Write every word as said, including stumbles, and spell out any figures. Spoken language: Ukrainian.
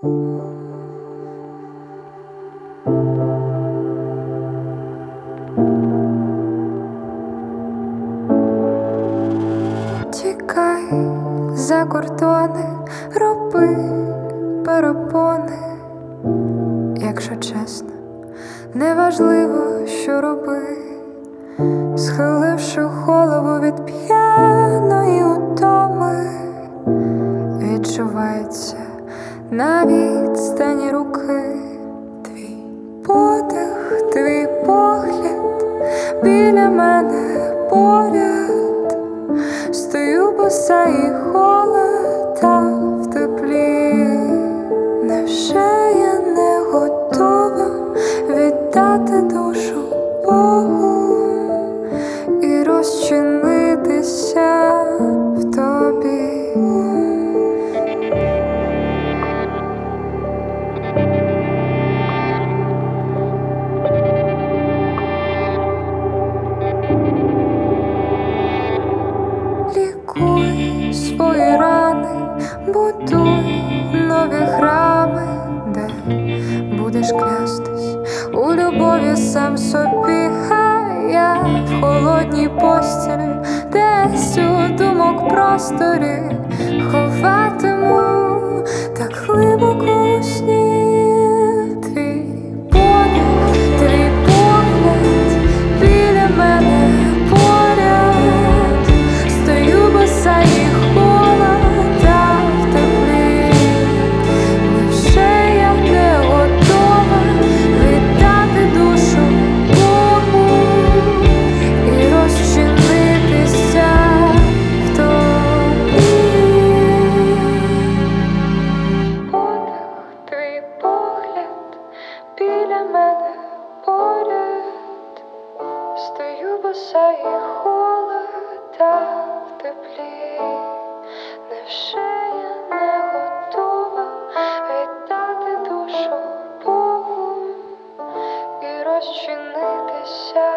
Тікай за кордони, роби перепони. Якщо чесно, неважливо, що роби, схиливши голову від п'яної утоми, відчувається на відстані руки твій подих, твій погляд біля мене поряд. Стою боса і холода в теплі. Невже я не готова віддати душу Богу і розчинитися в тобі? Лікуй свої рани, будуй нові храми, де будеш клястись у любові сам собі. А я в холодній постілі, десь у думок просторі, ховатиму так глибоко у сні твій подих, твій погляд біля мене поряд. Стою боса і холода в теплі. Невже я не готова віддати душу Богу і розчинитися в тобі? Подих, твій погляд біля мене поряд. Стою боса і холода в теплі. Невже я не готова віддати душу Богу і розчинитися